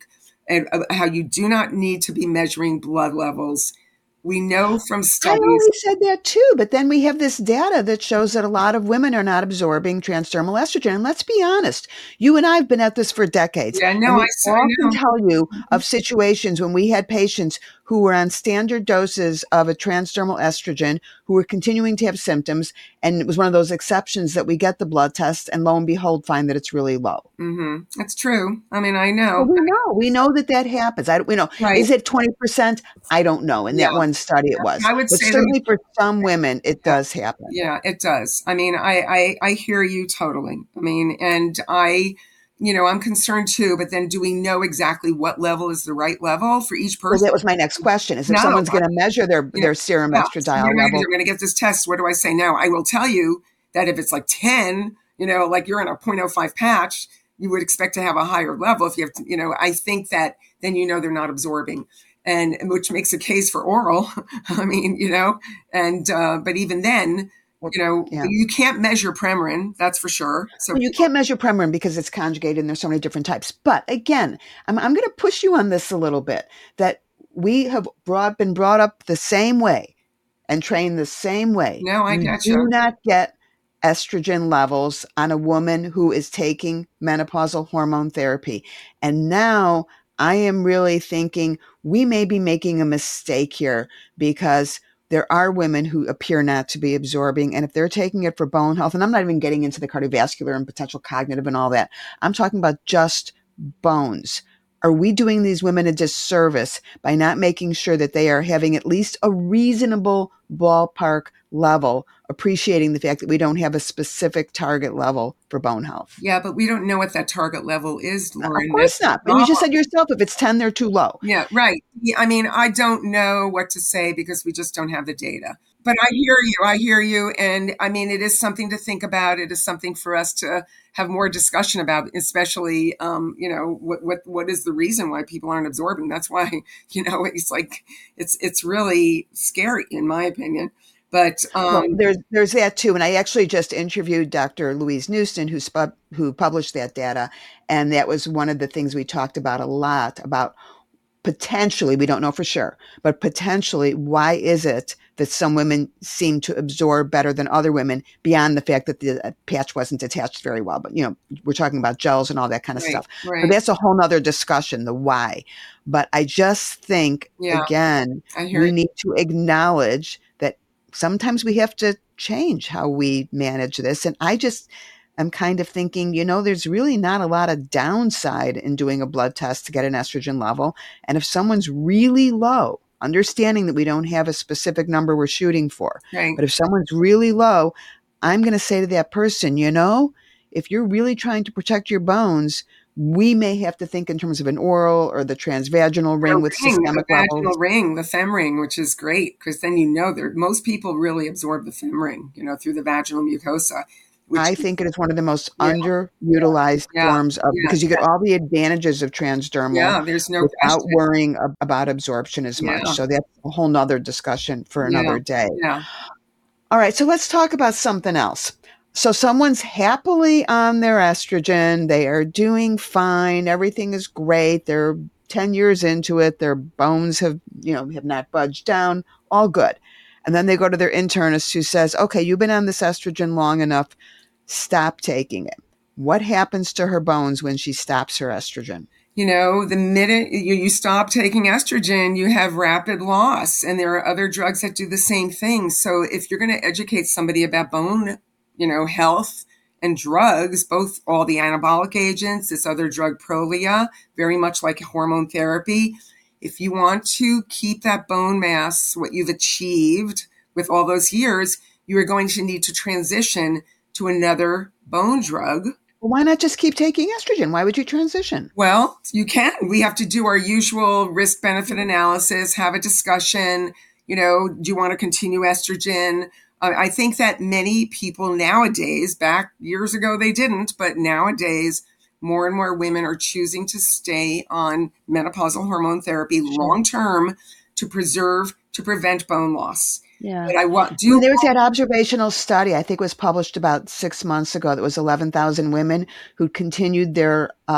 and uh, how you do not need to be measuring blood levels. We know from I studies. always said that too, but then we have this data that shows that a lot of women are not absorbing transdermal estrogen. And let's be honest, you and I have been at this for decades. Yeah, no, And I, we s- I often know. tell you of situations when we had patients who were on standard doses of a transdermal estrogen who were continuing to have symptoms. And it was one of those exceptions that we get the blood test and lo and behold, find that it's really low. Mm-hmm. It's true. I mean, I So know. we know, we know that that happens. I don't, we know, Right. is it twenty percent? I don't know. In Yeah. that one study, it Yeah. was, I would but say the certainly for some women, it yeah. does happen. Yeah, it does. I mean, I, I, I hear you totally. I mean, and I, you know, I'm concerned too, but then do we know exactly what level is the right level for each Well, person? that was my next question, is if No, someone's I, going to measure their, you know, their serum yeah, so estradiol you're gonna, level, you're going to get this test. What do I say now? I will tell you that if it's like ten, you know, like you're in a zero point zero five patch, you would expect to have a higher level. If you have to, you know, I think that then you know they're not absorbing, and which makes a case for oral. I mean, you know, and uh, but even then, you know, yeah. you can't measure Premarin, that's for sure. So Well, you people, can't measure Premarin because it's conjugated and there's so many different types. But again, I'm, I'm going to push you on this a little bit, that we have brought, been brought up the same way and trained the same way. no, I You get do you. not get estrogen levels on a woman who is taking menopausal hormone therapy. And now I am really thinking we may be making a mistake here, because there are women who appear not to be absorbing. And if they're taking it for bone health, and I'm not even getting into the cardiovascular and potential cognitive and all that, I'm talking about just bones. Are we doing these women a disservice by not making sure that they are having at least a reasonable ballpark level, appreciating the fact that we don't have a specific target level for bone health? Yeah, but we don't know what that target level is, Of Lauren. That's course the not. But you just problem. said yourself, if it's ten, they're too low. Yeah, right. Yeah, I mean, I don't know what to say because we just don't have the data. But I hear you. I hear you. And I mean, it is something to think about. It is something for us to have more discussion about, especially, um, you know, what, what, what is the reason why people aren't absorbing? That's why, you know, it's like, it's, it's really scary in my opinion. But, Well, um, there's there's that too, and I actually just interviewed Doctor Louise Newston, who spu- who published that data, and that was one of the things we talked about a lot, about potentially, we don't know for sure, but potentially, why is it that some women seem to absorb better than other women, beyond the fact that the patch wasn't attached very well? But, you know, we're talking about gels and all that kind of right, stuff. So right. that's a whole nother discussion, the why. But I just think, Yeah, again, I hear we you. need to acknowledge that sometimes we have to change how we manage this. And I just am kind of thinking, you know, there's really not a lot of downside in doing a blood test to get an estrogen level. And if someone's really low, understanding that we don't have a specific number we're shooting for, Right. but if someone's really low, I'm going to say to that person, you know, if you're really trying to protect your bones, we may have to think in terms of an oral or the transvaginal ring with Ring, the systemic vaginal levels. ring, the fem ring, which is great because then you know there most people really absorb the fem ring, you know, through the vaginal mucosa, which I think it is one of the most yeah, underutilized yeah, forms of, yeah, because you get all the advantages of transdermal yeah. There's no without question. worrying ab- about absorption as much. Yeah, So that's a whole nother discussion for yeah, another day. yeah. All right, so let's talk about something else. So someone's happily on their estrogen, they are doing fine, everything is great, they're ten years into it, their bones have, you know, have not budged down, all good. And then they go to their internist who says, okay, you've been on this estrogen long enough, stop taking it. What happens to her bones when she stops her estrogen? You know, the minute you, you stop taking estrogen, you have rapid loss, and there are other drugs that do the same thing. So if you're going to educate somebody about bone, you know, health and drugs, both all the anabolic agents, this other drug Prolia, very much like hormone therapy. If you want to keep that bone mass, what you've achieved with all those years, you are going to need to transition to another bone drug. Well, why not just keep taking estrogen? Why would you transition? Well, you can. We have to do our usual risk benefit analysis, have a discussion. You know, do you want to continue estrogen? Uh, I think that many people nowadays, back years ago, they didn't, but nowadays, more and more women are choosing to stay on menopausal hormone therapy long term to preserve, to prevent bone loss. Yeah. But I want, do I mean, there was that observational study, I think it was published about six months ago, that was eleven thousand women who continued their uh,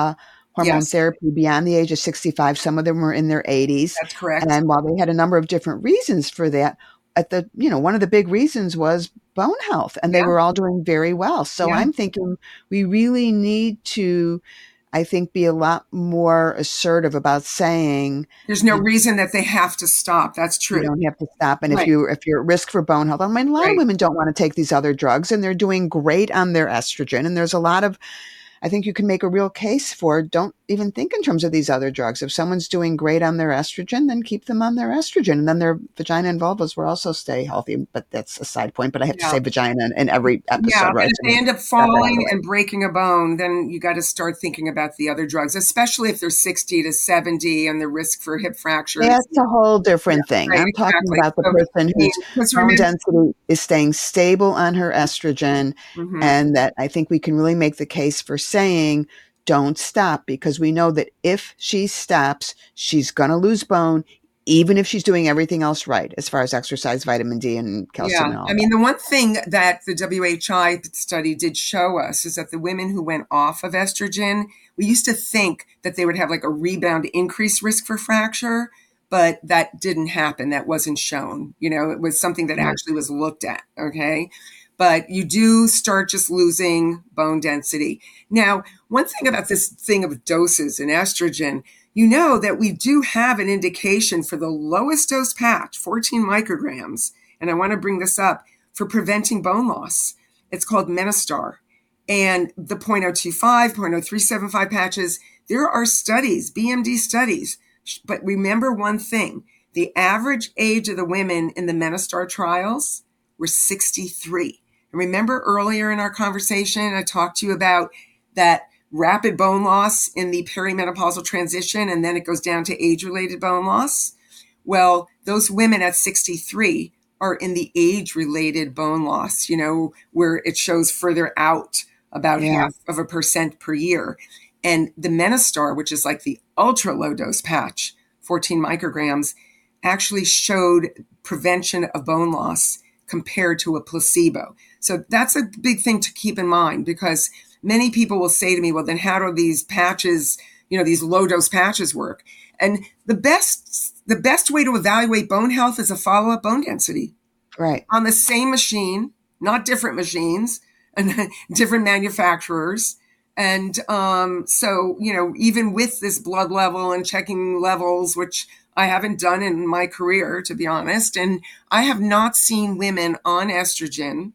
hormone Yes, therapy beyond the age of sixty-five. Some of them were in their eighties. that's correct. And while they had a number of different reasons for that, at the, you know, one of the big reasons was bone health, and they Yeah, were all doing very well. So yeah. I'm thinking we really need to, I think, be a lot more assertive about saying There's no you reason that they have to stop. That's you true. don't have to stop. And if Right, you if you're at risk for bone health, I mean, a lot of right. women don't want to take these other drugs, and they're doing great on their estrogen. And there's a lot of, I think you can make a real case for, don't even think in terms of these other drugs. If someone's doing great on their estrogen, then keep them on their estrogen. And then their vagina and vulvas will also stay healthy. But that's a side point. But I have to Yeah. say vagina in, in every Yeah, episode, but right? if So they end up got that out of the falling way. and breaking a bone, then you got to start thinking about the other drugs, especially if they're sixty to seventy and the risk for hip fractures. That's a whole Yeah, different thing. right, I'm talking exactly. about the So, person I mean, whose because bone remember, density is staying stable on her estrogen, mhm, and that I think we can really make the case for saying, don't stop, because we know that if she stops, she's going to lose bone, even if she's doing everything else right, as far as exercise, vitamin D, and calcium yeah. and all I mean, that. the one thing that the W H I study did show us is that the women who went off of estrogen, we used to think that they would have like a rebound increased risk for fracture, but that didn't happen. That wasn't shown. You know, it was something that Right. actually was looked at. Okay. But you do start just losing bone density. Now, one thing about this thing of doses in estrogen, you know that we do have an indication for the lowest dose patch, fourteen micrograms, and I want to bring this up, for preventing bone loss. It's called Menistar. And the zero point zero two five, zero point zero three seven five patches, there are studies, B M D studies. But remember one thing, the average age of the women in the Menistar trials were sixty-three. And remember earlier in our conversation, I talked to you about that rapid bone loss in the perimenopausal transition, and then it goes down to age-related bone loss. Well, those women at sixty-three are in the age-related bone loss, you know, where it shows further out, about Yeah. half of a percent per year. And the Menistar, which is like the ultra low dose patch, fourteen micrograms, actually showed prevention of bone loss compared to a placebo. So that's a big thing to keep in mind, because many people will say to me, well, then how do these patches, you know, these low dose patches work? And the best, the best way to evaluate bone health is a follow-up bone density Right. on the same machine, not different machines and different manufacturers. And um, so, you know, even with this blood level and checking levels, which I haven't done in my career, to be honest, and I have not seen women on estrogen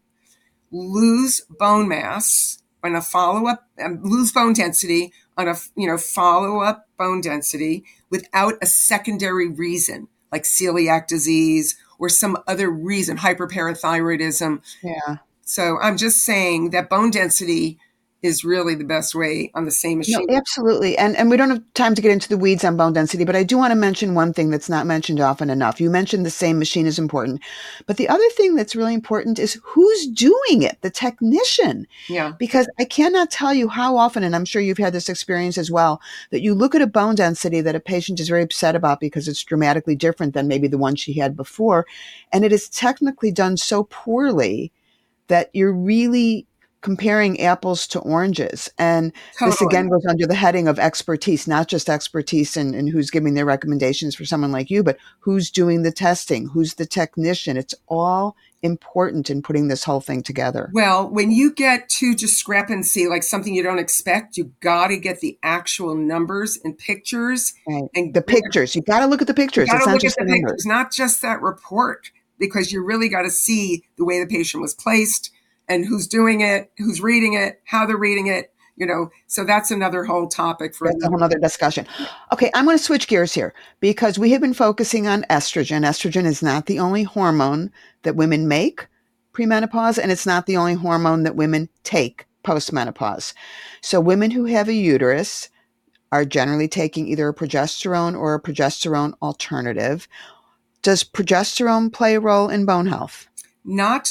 lose bone mass on a follow-up, um, lose bone density on a, you know, follow-up bone density without a secondary reason, like celiac disease or some other reason, hyperparathyroidism. Yeah. So I'm just saying that bone density is really the best way on the same No, machine. absolutely. And and we don't have time to get into the weeds on bone density, but I do want to mention one thing that's not mentioned often enough. You mentioned the same machine is important. But the other thing that's really important is who's doing it, the technician. Yeah. Because I cannot tell you how often, and I'm sure you've had this experience as well, that you look at a bone density that a patient is very upset about because it's dramatically different than maybe the one she had before. And it is technically done so poorly that you're really comparing apples to oranges. And this Totally. again goes under the heading of expertise, not just expertise in, in who's giving their recommendations for someone like you, but who's doing the testing, who's the technician. It's all important in putting this whole thing together. Well, when you get to discrepancy, like something you don't expect, you got to get the actual numbers and pictures. Right. And The pictures, you got to look at the you pictures. got It's to not look at just the the numbers. pictures, not just that report, because you really got to see the way the patient was placed and who's doing it, who's reading it, how they're reading it, you know. So that's another whole topic for That's a another. whole other discussion. Okay, I'm going to switch gears here because we have been focusing on estrogen. Estrogen is not the only hormone that women make premenopause, and it's not the only hormone that women take postmenopause. So women who have a uterus are generally taking either a progesterone or a progesterone alternative. Does progesterone play a role in bone health? Not,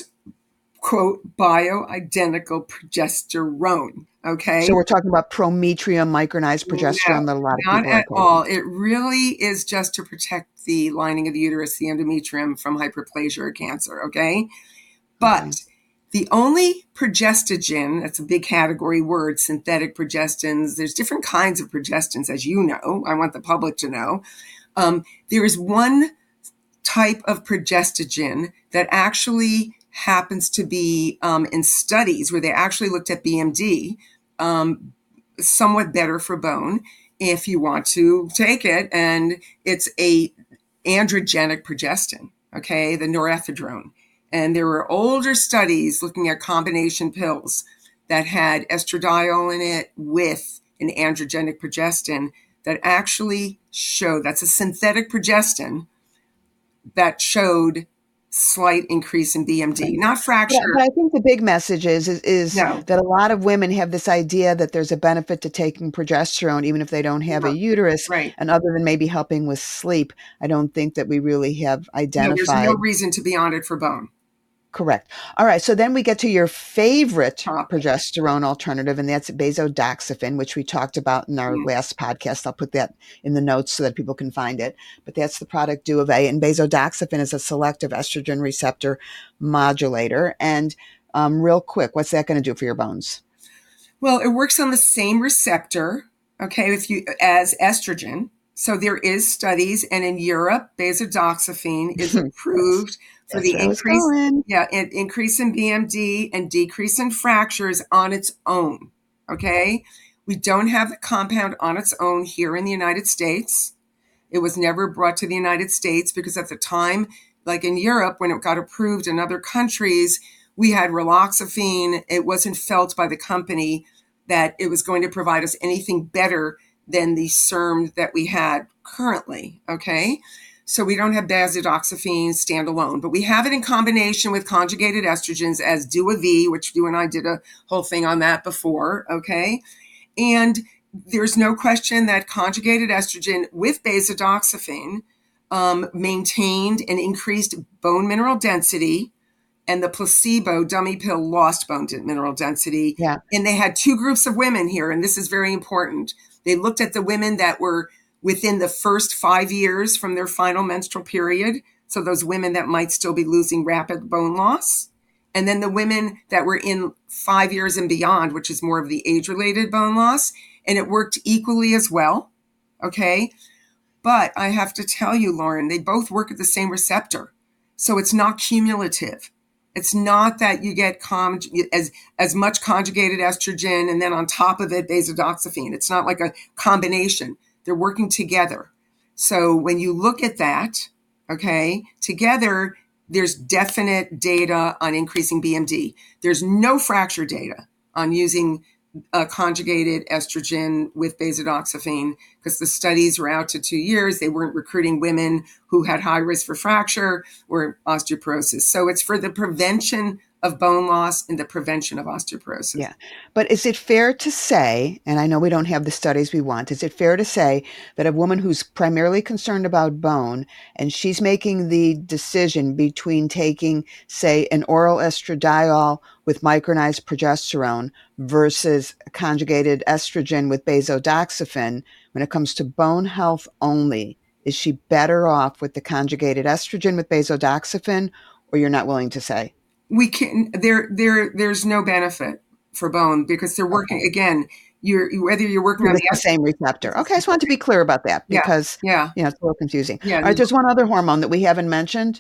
quote, bioidentical progesterone. Okay. So we're talking about prometrium micronized No, progesterone that a lot of not people are at taking. all. It really is just to protect the lining of the uterus, the endometrium, from hyperplasia or cancer. Okay. But Okay. The only progestogen, that's a big category word, synthetic progestins. There's different kinds of progestins, as you know. I want the public to know. Um, there is one type of progestogen that actually happens to be um, in studies where they actually looked at B M D, um, somewhat better for bone if you want to take it. And it's a androgenic progestin, okay, the norethindrone. And there were older studies looking at combination pills that had estradiol in it with an androgenic progestin that actually showed, that's a synthetic progestin, that showed slight increase in B M D, not fracture. But, but I think the big message is, is, is No. that a lot of women have this idea that there's a benefit to taking progesterone, even if they don't have No. a uterus. Right. And other than maybe helping with sleep, I don't think that we really have identified. No, there's no reason to be on it for bone. Correct. All right. So then we get to your favorite Topic. progesterone alternative, and that's basodoxifin, which we talked about in our Mm. last podcast. I'll put that in the notes so that people can find it. But that's the product Duave. And basodoxifin is a selective estrogen receptor modulator. And um, real quick, what's that going to do for your bones? Well, it works on the same receptor, okay, if you as estrogen. So there is studies, and in Europe, basodoxifin is approved for the increase, yeah, an increase in B M D and decrease in fractures on its own. Okay, we don't have the compound on its own here in the United States. It was never brought to the United States because at the time, like in Europe, when it got approved in other countries, we had raloxifene. It wasn't felt by the company that it was going to provide us anything better than the S E R M that we had currently. Okay. So we don't have basodoxifin standalone, but we have it in combination with conjugated estrogens as Duave, which you and I did a whole thing on that before, okay? And there's no question that conjugated estrogen with basodoxifin um, maintained and increased bone mineral density, and the placebo dummy pill lost bone mineral density. Yeah. And they had two groups of women here, and this is very important. They looked at the women that were within the first five years from their final menstrual period. So those women that might still be losing rapid bone loss. And then the women that were in five years and beyond, which is more of the age-related bone loss. And it worked equally as well. Okay. But I have to tell you, Lauren, they both work at the same receptor. So it's not cumulative. It's not that you get con- as, as much conjugated estrogen and then on top of it, basodoxifin. It's not like a combination. They're working together. So when you look at that, okay, together, there's definite data on increasing B M D. There's no fracture data on using uh, conjugated estrogen with basodoxifin because the studies were out to two years. They weren't recruiting women who had high risk for fracture or osteoporosis. So it's for the prevention of bone loss and the prevention of osteoporosis. Yeah. But is it fair to say, and I know we don't have the studies we want, is it fair to say that a woman who's primarily concerned about bone and she's making the decision between taking, say, an oral estradiol with micronized progesterone versus conjugated estrogen with basodoxifin, when it comes to bone health only, is she better off with the conjugated estrogen with basodoxifin, or you're not willing to say? We can there there there's no benefit for bone because they're working okay. again. You're whether you're working on the, the same receptor. Okay, I just want to be clear about that because yeah, yeah. you know it's a little confusing. Yeah, All right, there's one other hormone that we haven't mentioned: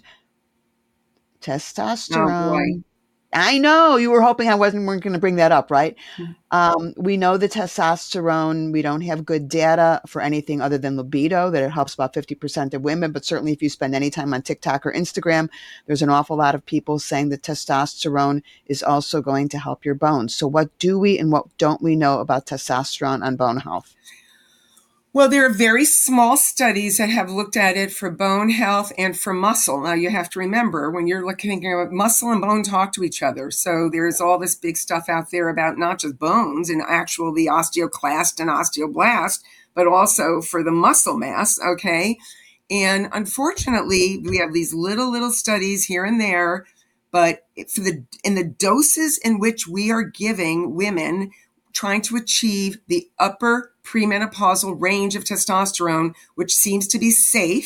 testosterone. Oh boy. I know you were hoping I wasn't weren't going to bring that up, right? Mm-hmm. Um, we know the testosterone. We don't have good data for anything other than libido, that it helps about fifty percent of women. But certainly if you spend any time on TikTok or Instagram, there's an awful lot of people saying that testosterone is also going to help your bones. So what do we and what don't we know about testosterone on bone health? Well, there are very small studies that have looked at it for bone health and for muscle. Now, you have to remember when you're looking at muscle and bone talk to each other. So there's all this big stuff out there about not just bones and actual the osteoclast and osteoblast, but also for the muscle mass. Okay. And unfortunately, we have these little, little studies here and there, but for the in the doses in which we are giving women trying to achieve the upper premenopausal range of testosterone, which seems to be safe,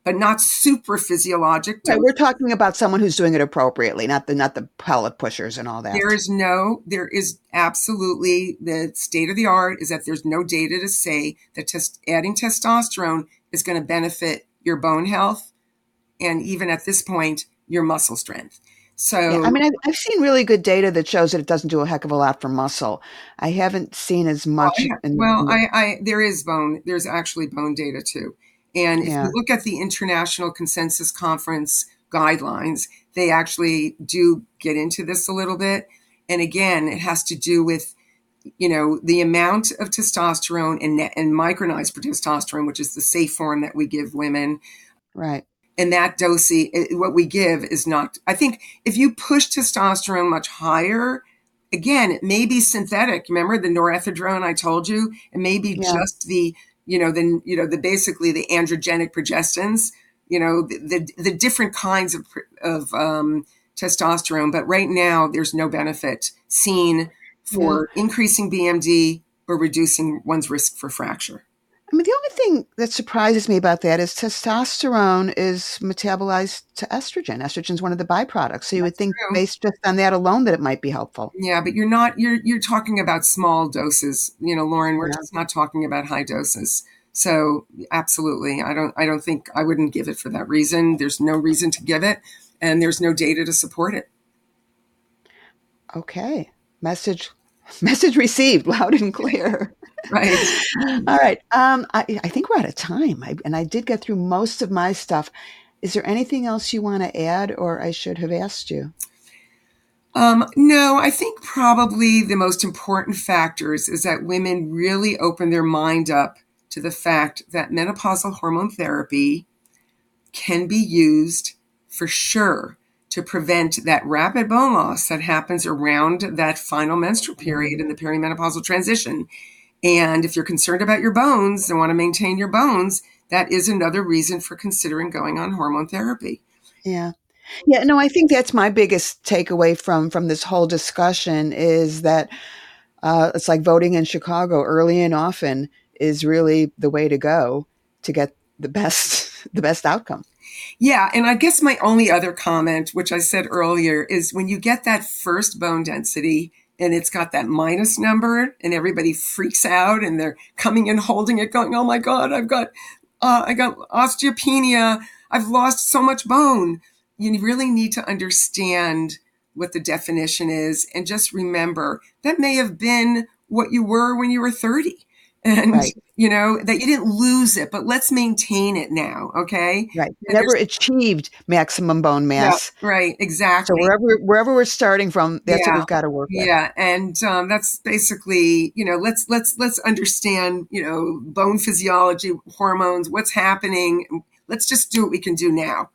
but not super physiologic Right, dose. we're talking about someone who's doing it appropriately, not the not the pellet pushers and all that. There is no, there is absolutely, the state of the art is that there's no data to say that tes- adding testosterone is going to benefit your bone health and even at this point, your muscle strength. So, yeah, I mean, I've, I've seen really good data that shows that it doesn't do a heck of a lot for muscle. I haven't seen as much. well, I, in, well in the, I, I, there is bone, there's actually bone data too. And if yeah. you look at the International Consensus Conference guidelines, they actually do get into this a little bit. And again, it has to do with, you know, the amount of testosterone and, and micronized testosterone, which is the safe form that we give women. Right. And that dose, what we give is not, I think if you push testosterone much higher, again, it may be synthetic. Remember the norethindrone I told you? It may be yeah. just the, you know, the, you know, the basically the androgenic progestins, you know, the, the, the different kinds of, of um, testosterone. But right now, there's no benefit seen for yeah. increasing B M D or reducing one's risk for fracture. I mean, the only thing that surprises me about that is testosterone is metabolized to estrogen. Estrogen is one of the byproducts. So you That's would think true. Based just on that alone that it might be helpful. Yeah, but you're not, you're, you're talking about small doses, you know, Lauren, we're yeah. just not talking about high doses. So absolutely. I don't, I don't think I wouldn't give it for that reason. There's no reason to give it and there's no data to support it. Okay. Message, message received loud and clear. Right. All right. Um, I, I think we're out of time. I, and I did get through most of my stuff. Is there anything else you want to add or I should have asked you? Um, no, I think probably the most important factors is that women really open their mind up to the fact that menopausal hormone therapy can be used for sure to prevent that rapid bone loss that happens around that final menstrual period in the perimenopausal transition. And if you're concerned about your bones and want to maintain your bones, that is another reason for considering going on hormone therapy. Yeah. Yeah, no, I think that's my biggest takeaway from, from this whole discussion is that uh, it's like voting in Chicago early and often is really the way to go to get the best, the best outcome. Yeah. And I guess my only other comment, which I said earlier, is when you get that first bone density and it's got that minus number and everybody freaks out and they're coming and holding it going, oh my God, I've got, uh, I got osteopenia. I've lost so much bone. You really need to understand what the definition is and just remember that may have been what you were when you were thirty. And, right. you know, that you didn't lose it, but let's maintain it now. Okay. Right. You never achieved maximum bone mass. Yeah, right. Exactly. So wherever, wherever we're starting from, that's yeah. what we've got to work with. Yeah. And um, that's basically, you know, let's, let's, let's understand, you know, bone physiology, hormones, what's happening. Let's just do what we can do now.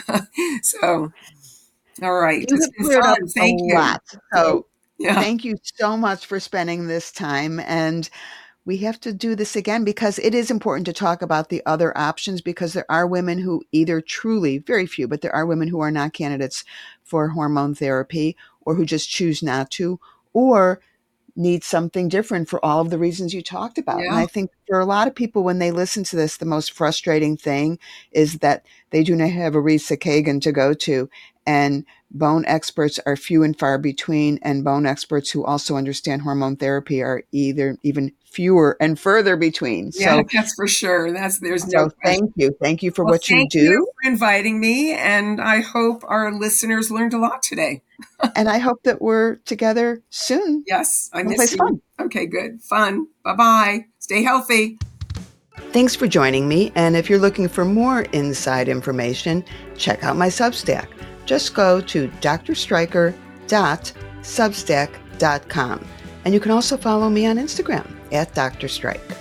So, all right. You it's have been cleared fun. up Thank a you. lot. So yeah. thank you so much for spending this time. And we have to do this again because it is important to talk about the other options because there are women who either truly, very few, but there are women who are not candidates for hormone therapy or who just choose not to, or need something different for all of the reasons you talked about. Yeah. And I think for a lot of people, when they listen to this, the most frustrating thing is that they do not have a Risa Kagan to go to. And bone experts are few and far between. And bone experts who also understand hormone therapy are either even fewer and further between. Yeah, so that's for sure. That's there's so no thank you. Thank you for well, what you thank do. You for inviting me. And I hope our listeners learned a lot today. And I hope that we're together soon. Yes, I miss Someplace you. Fun. Okay, good. Fun. Bye-bye. Stay healthy. Thanks for joining me. And if you're looking for more inside information, check out my Substack. Just go to d r streicher dot substack dot com. And you can also follow me on Instagram at Doctor Strike.